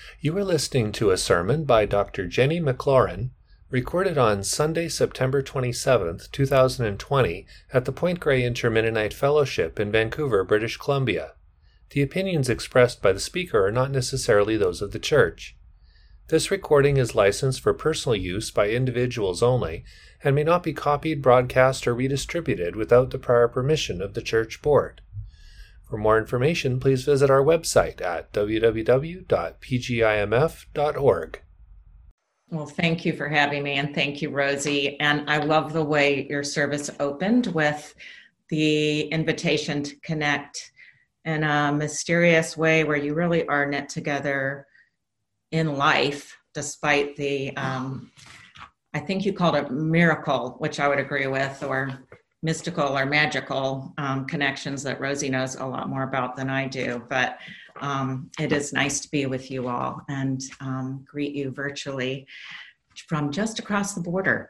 You are listening to a sermon by Dr. Jenny McLaurin, recorded on Sunday, September 27th, 2020, at the Point Grey Inter-Mennonite Fellowship in Vancouver, British Columbia. The opinions expressed by the speaker are not necessarily those of the church. This recording is licensed for personal use by individuals only and may not be copied, broadcast, or redistributed without the prior permission of the church board. For more information, please visit our website at www.pgimf.org. Well, thank you for having me, and thank you, Rosie. And I love the way your service opened with the invitation to connect in a mysterious way where you really are knit together in life, despite the, I think you called it miracle, which I would agree with, or mystical or magical connections that Rosie knows a lot more about than I do. But it is nice to be with you all and greet you virtually from just across the border.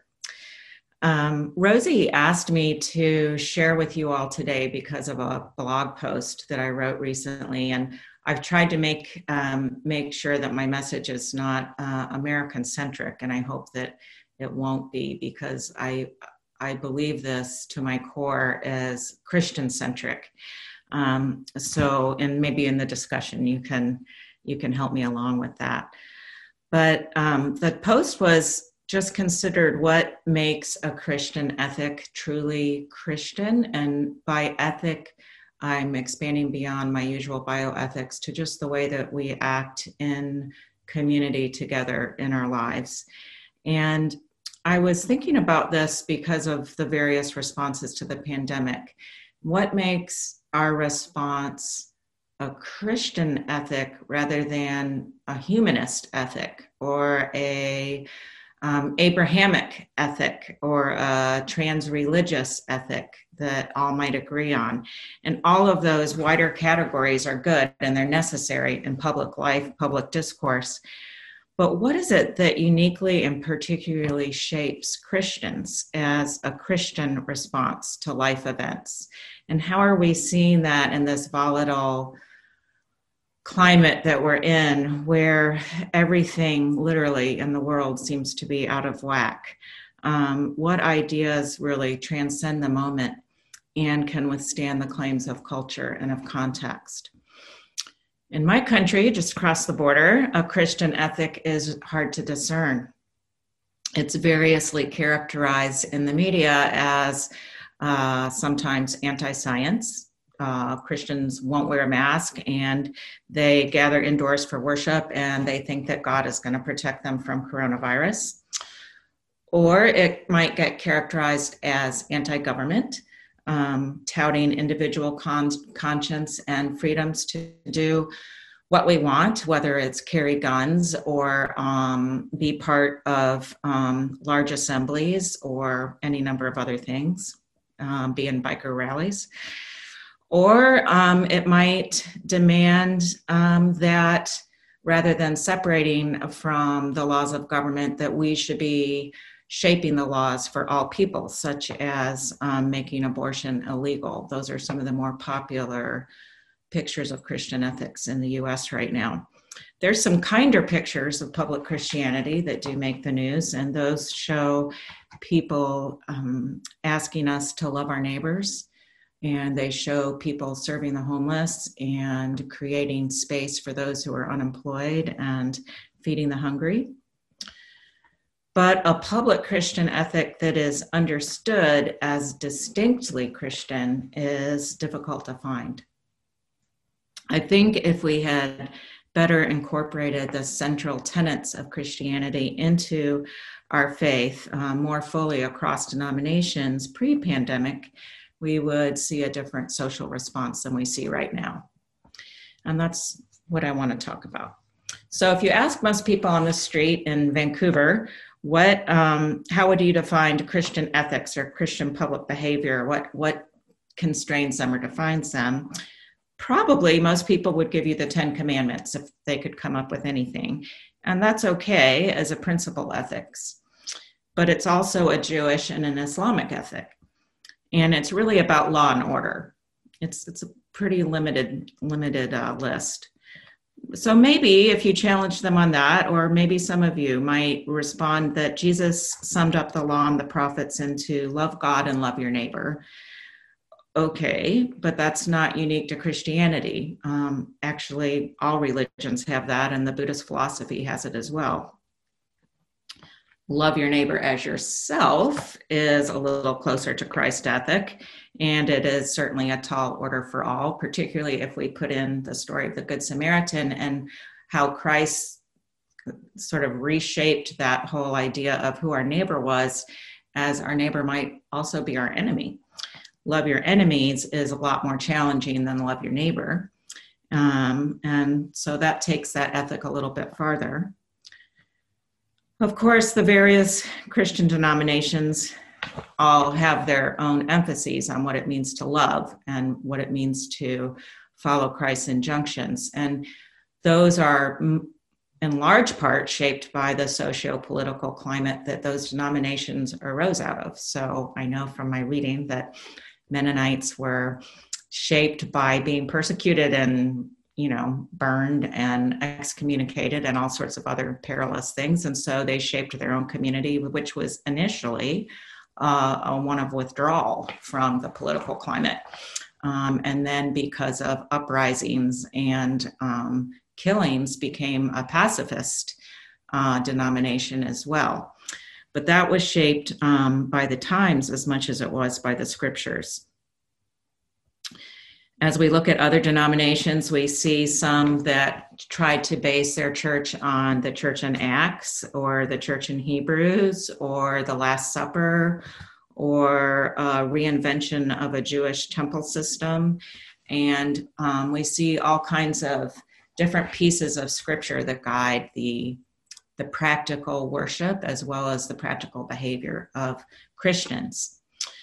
Rosie asked me to share with you all today because of a blog post that I wrote recently, and I've tried to make sure that my message is not American-centric, and I hope that it won't be, because I believe this to my core is Christian-centric. So, and maybe in the discussion you can help me along with that. But the post was just considered what makes a Christian ethic truly Christian, and by ethic, I'm expanding beyond my usual bioethics to just the way that we act in community together in our lives. And I was thinking about this because of the various responses to the pandemic. What makes our response a Christian ethic rather than a humanist ethic, or a Abrahamic ethic, or a trans-religious ethic that all might agree on? And all of those wider categories are good and they're necessary in public life, public discourse. But what is it that uniquely and particularly shapes Christians as a Christian response to life events? And how are we seeing that in this volatile climate that we're in, where everything literally in the world seems to be out of whack? What ideas really transcend the moment and can withstand the claims of culture and of context? In my country, just across the border, a Christian ethic is hard to discern. It's variously characterized in the media as sometimes anti-science. Christians won't wear a mask and they gather indoors for worship and they think that God is going to protect them from coronavirus. Or it might get characterized as anti-government, touting individual conscience and freedoms to do what we want, whether it's carry guns or be part of large assemblies or any number of other things, be in biker rallies. Or it might demand that rather than separating from the laws of government, that we should be shaping the laws for all people, such as making abortion illegal. Those are some of the more popular pictures of Christian ethics in the US right now. There's some kinder pictures of public Christianity that do make the news, and those show people asking us to love our neighbors, and they show people serving the homeless and creating space for those who are unemployed and feeding the hungry. But a public Christian ethic that is understood as distinctly Christian is difficult to find. I think if we had better incorporated the central tenets of Christianity into our faith more fully across denominations pre-pandemic, we would see a different social response than we see right now. And that's what I want to talk about. So if you ask most people on the street in Vancouver, how would you define Christian ethics or Christian public behavior? What constrains them or defines them? Probably most people would give you the 10 Commandments if they could come up with anything. And that's okay as a principal ethics. But it's also a Jewish and an Islamic ethic. And it's really about law and order. It's a pretty limited list. So maybe if you challenge them on that, or maybe some of you might respond that Jesus summed up the law and the prophets into love God and love your neighbor. Okay, but that's not unique to Christianity. Actually, all religions have that, and the Buddhist philosophy has it as well. Love your neighbor as yourself is a little closer to Christ ethic, and it is certainly a tall order for all, particularly if we put in the story of the Good Samaritan and how Christ sort of reshaped that whole idea of who our neighbor was, as our neighbor might also be our enemy. Love your enemies is a lot more challenging than love your neighbor. And so that takes that ethic a little bit farther. Of course, the various Christian denominations all have their own emphases on what it means to love and what it means to follow Christ's injunctions. And those are in large part shaped by the socio-political climate that those denominations arose out of. So I know from my reading that Mennonites were shaped by being persecuted and, burned and excommunicated and all sorts of other perilous things. And so they shaped their own community, which was initially one of withdrawal from the political climate. And then because of uprisings and killings became a pacifist denomination as well. But that was shaped by the times as much as it was by the scriptures. As we look at other denominations, we see some that tried to base their church on the church in Acts or the church in Hebrews or the Last Supper or a reinvention of a Jewish temple system. And we see all kinds of different pieces of scripture that guide the practical worship as well as the practical behavior of Christians.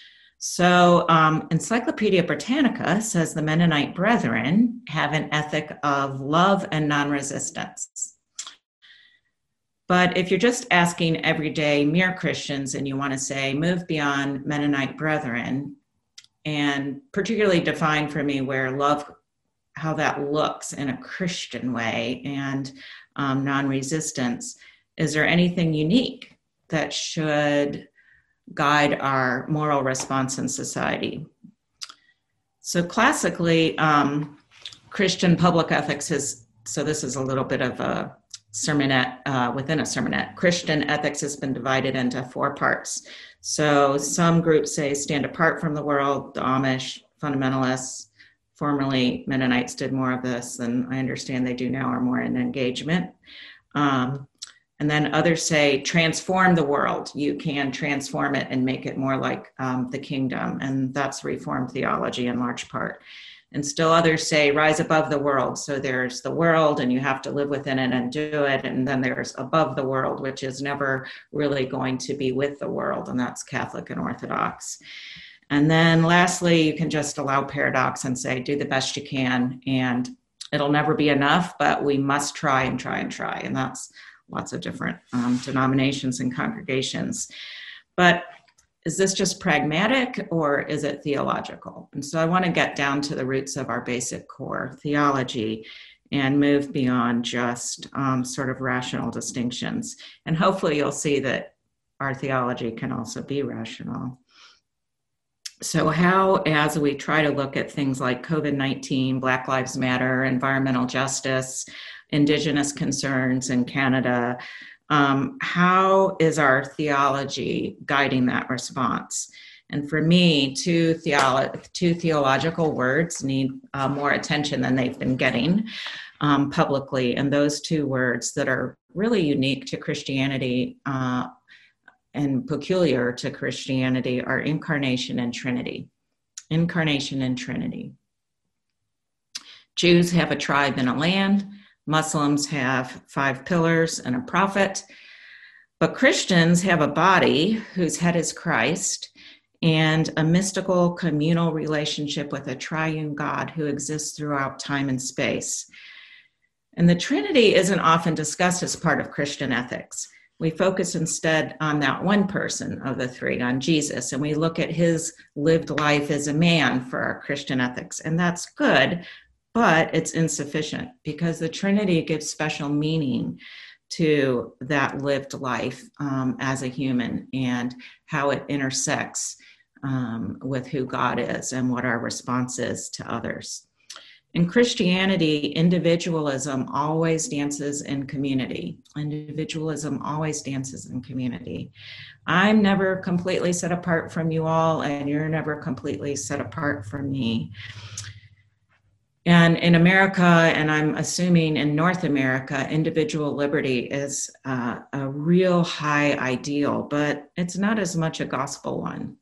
So Encyclopedia Britannica says the Mennonite Brethren have an ethic of love and non-resistance. But if you're just asking everyday mere Christians and you want to say move beyond Mennonite Brethren, and particularly define for me where love, how that looks in a Christian way, and non-resistance, is there anything unique that should guide our moral response in society? So classically, Christian public ethics so this is a little bit of a sermonette within a sermonette. Christian ethics has been divided into 4 parts. So some groups say stand apart from the world, the Amish, fundamentalists. Formerly, Mennonites did more of this than I understand they do now, or more in engagement. And then others say transform the world. You can transform it and make it more like the kingdom. And that's Reformed theology in large part. And still others say rise above the world. So there's the world and you have to live within it and do it. And then there's above the world, which is never really going to be with the world. And that's Catholic and Orthodox. And then lastly, you can just allow paradox and say, do the best you can. And it'll never be enough, but we must try and try and try. And that's lots of different denominations and congregations. But is this just pragmatic or is it theological? And so I want to get down to the roots of our basic core theology and move beyond just sort of rational distinctions. And hopefully you'll see that our theology can also be rational. So how, as we try to look at things like COVID-19, Black Lives Matter, environmental justice, Indigenous concerns in Canada, how is our theology guiding that response? And for me, two theological words need more attention than they've been getting publicly. And those 2 words that are really unique to Christianity and peculiar to Christianity are incarnation and Trinity. Incarnation and Trinity. Jews have a tribe and a land. Muslims have 5 pillars and a prophet. But Christians have a body whose head is Christ and a mystical communal relationship with a triune God who exists throughout time and space. And the Trinity isn't often discussed as part of Christian ethics. We focus instead on that one person of the 3, on Jesus, and we look at his lived life as a man for our Christian ethics. And that's good, but it's insufficient because the Trinity gives special meaning to that lived life as a human and how it intersects with who God is and what our response is to others. In Christianity, individualism always dances in community. Individualism always dances in community. I'm never completely set apart from you all, and you're never completely set apart from me. And in America, and I'm assuming in North America, individual liberty is a real high ideal, but it's not as much a gospel one.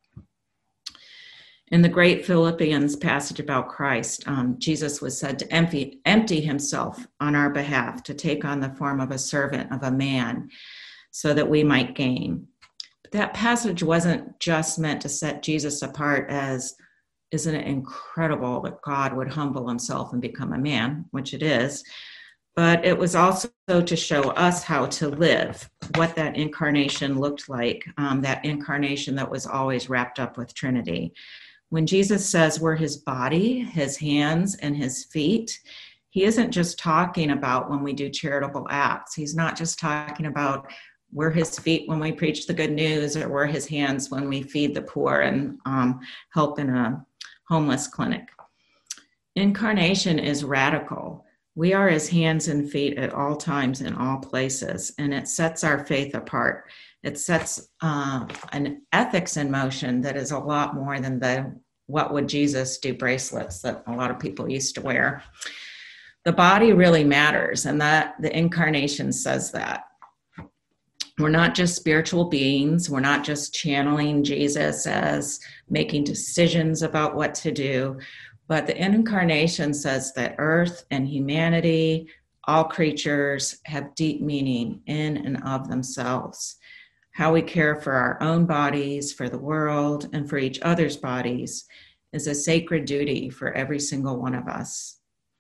In the great Philippians passage about Christ, Jesus was said to empty himself on our behalf, to take on the form of a servant of a man so that we might gain. But that passage wasn't just meant to set Jesus apart as, isn't it incredible that God would humble himself and become a man, which it is, but it was also to show us how to live, what that incarnation looked like, that incarnation that was always wrapped up with Trinity. When Jesus says we're his body, his hands, and his feet, he isn't just talking about when we do charitable acts. He's not just talking about we're his feet when we preach the good news, or we're his hands when we feed the poor and help in a homeless clinic. Incarnation is radical. We are his hands and feet at all times in all places, and it sets our faith apart. It sets an ethics in motion that is a lot more than the what would Jesus do bracelets that a lot of people used to wear. The body really matters, and that the incarnation says that. We're not just spiritual beings. We're not just channeling Jesus as making decisions about what to do, but the incarnation says that earth and humanity, all creatures, have deep meaning in and of themselves. How we care for our own bodies, for the world, and for each other's bodies is a sacred duty for every single one of us.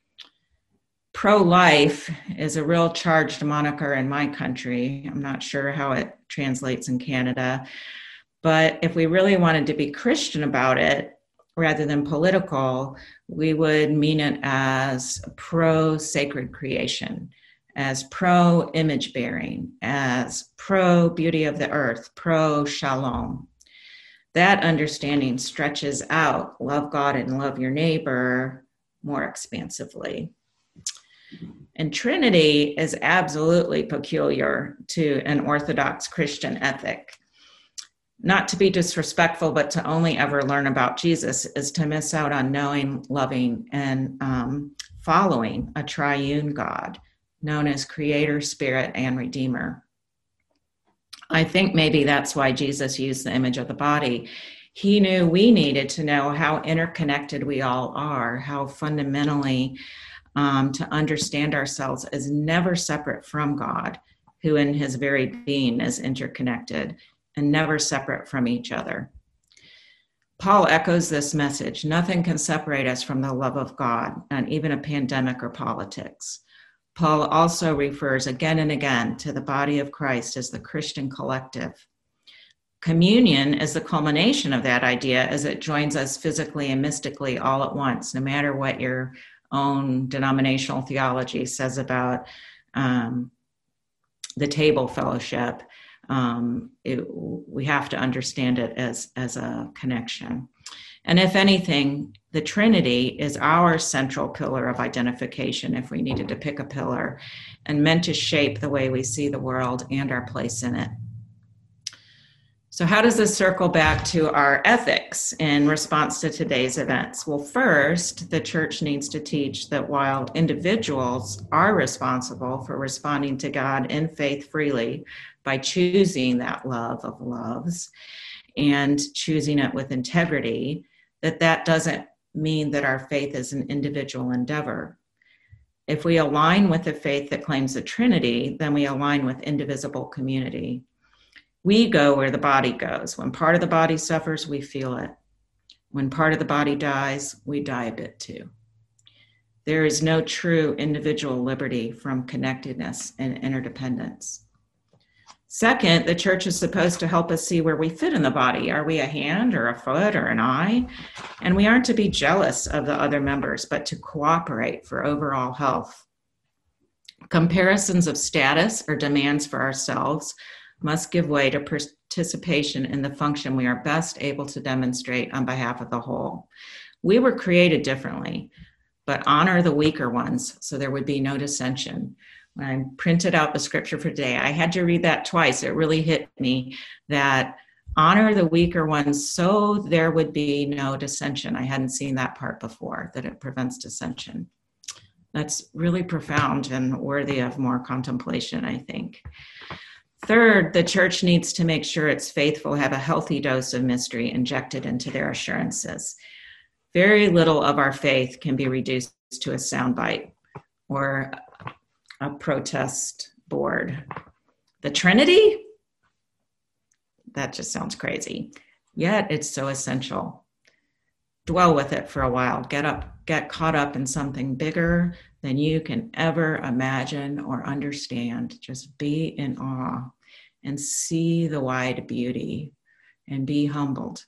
Pro-life is a real charged moniker in my country. I'm not sure how it translates in Canada, but if we really wanted to be Christian about it, rather than political, we would mean it as pro-sacred creation, as pro-image bearing, as pro-beauty of the earth, pro-shalom. That understanding stretches out love God and love your neighbor more expansively. And Trinity is absolutely peculiar to an Orthodox Christian ethic. Not to be disrespectful, but to only ever learn about Jesus is to miss out on knowing, loving, and following a triune God known as Creator, Spirit, and Redeemer. I think maybe that's why Jesus used the image of the body. He knew we needed to know how interconnected we all are, how fundamentally to understand ourselves as never separate from God, who in his very being is interconnected, and never separate from each other. Paul echoes this message. Nothing can separate us from the love of God, not even a pandemic or politics. Paul also refers again and again to the body of Christ as the Christian collective. Communion is the culmination of that idea as it joins us physically and mystically all at once, no matter what your own denominational theology says about the table fellowship. We have to understand it as a connection. And if anything, the Trinity is our central pillar of identification, if we needed to pick a pillar, and meant to shape the way we see the world and our place in it. So how does this circle back to our ethics in response to today's events? Well, first, the church needs to teach that while individuals are responsible for responding to God in faith freely by choosing that love of loves and choosing it with integrity, that doesn't mean that our faith is an individual endeavor. If we align with the faith that claims the Trinity, then we align with indivisible community. We go where the body goes. When part of the body suffers, we feel it. When part of the body dies, we die a bit too. There is no true individual liberty from connectedness and interdependence. Second, the church is supposed to help us see where we fit in the body. Are we a hand or a foot or an eye? And we aren't to be jealous of the other members, but to cooperate for overall health. Comparisons of status or demands for ourselves must give way to participation in the function we are best able to demonstrate on behalf of the whole. We were created differently, but honor the weaker ones so there would be no dissension. When I printed out the scripture for today, I had to read that twice. It really hit me that honor the weaker ones so there would be no dissension. I hadn't seen that part before, that it prevents dissension. That's really profound and worthy of more contemplation, I think. Third, the church needs to make sure its faithful have a healthy dose of mystery injected into their assurances. Very little of our faith can be reduced to a soundbite or a protest board. The Trinity? That just sounds crazy. Yet it's so essential. Dwell with it for a while. Get caught up in something bigger than you can ever imagine or understand. Just be in awe and see the wide beauty and be humbled.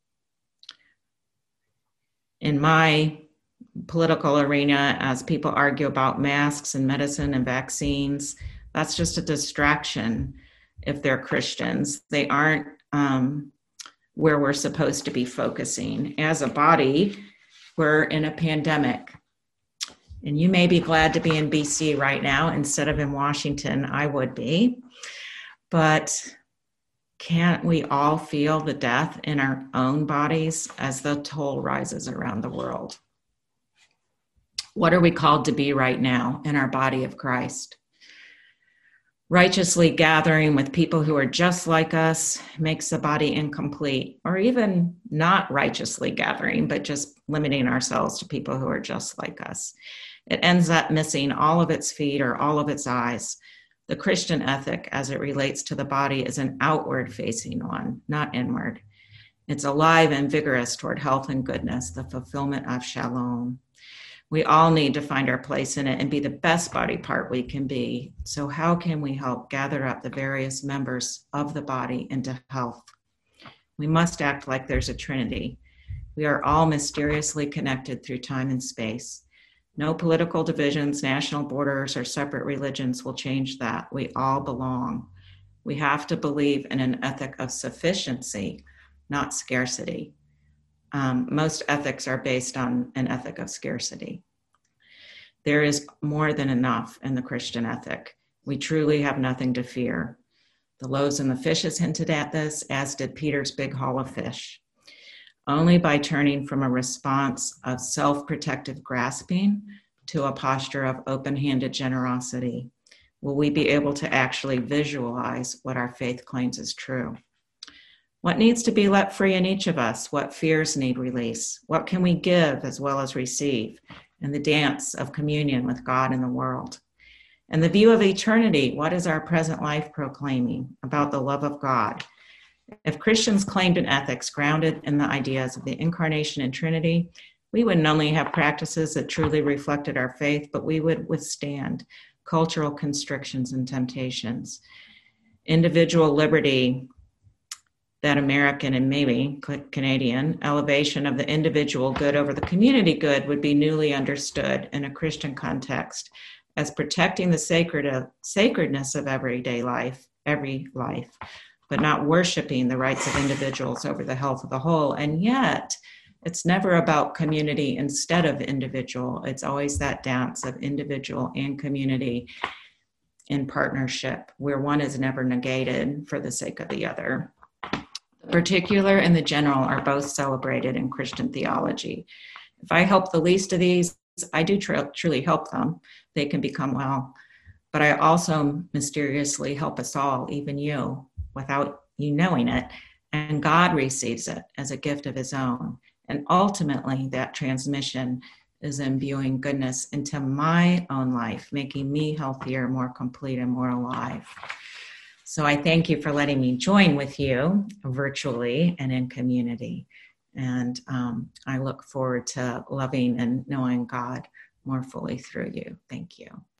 In my political arena, as people argue about masks and medicine and vaccines, that's just a distraction if they're Christians. They aren't where we're supposed to be focusing. As a body, we're in a pandemic. And you may be glad to be in BC right now instead of in Washington. I would be. But can't we all feel the death in our own bodies as the toll rises around the world? What are we called to be right now in our body of Christ? Righteously gathering with people who are just like us makes the body incomplete, or even not righteously gathering, but just limiting ourselves to people who are just like us. It ends up missing all of its feet or all of its eyes. The Christian ethic, as it relates to the body, is an outward-facing one, not inward. It's alive and vigorous toward health and goodness, the fulfillment of shalom. We all need to find our place in it and be the best body part we can be. So how can we help gather up the various members of the body into health? We must act like there's a Trinity. We are all mysteriously connected through time and space. No political divisions, national borders, or separate religions will change that. We all belong. We have to believe in an ethic of sufficiency, not scarcity. Most ethics are based on an ethic of scarcity. There is more than enough in the Christian ethic. We truly have nothing to fear. The loaves and the fishes hinted at this, as did Peter's big haul of fish. Only by turning from a response of self-protective grasping to a posture of open-handed generosity will we be able to actually visualize what our faith claims is true. What needs to be let free in each of us? What fears need release? What can we give as well as receive in the dance of communion with God and the world? And the view of eternity, what is our present life proclaiming about the love of God? If Christians claimed an ethics grounded in the ideas of the incarnation and Trinity, we wouldn't only have practices that truly reflected our faith, but we would withstand cultural constrictions and temptations. Individual liberty, that American and maybe Canadian elevation of the individual good over the community good would be newly understood in a Christian context as protecting the sacredness of everyday life, every life, but not worshiping the rights of individuals over the health of the whole. And yet, it's never about community instead of individual. It's always that dance of individual and community in partnership, where one is never negated for the sake of the other. The particular and the general are both celebrated in Christian theology. If I help the least of these, I do truly help them. They can become well. But I also mysteriously help us all, even you, without you knowing it. And God receives it as a gift of his own. And ultimately, that transmission is imbuing goodness into my own life, making me healthier, more complete, and more alive. So I thank you for letting me join with you virtually and in community. And I look forward to loving and knowing God more fully through you. Thank you.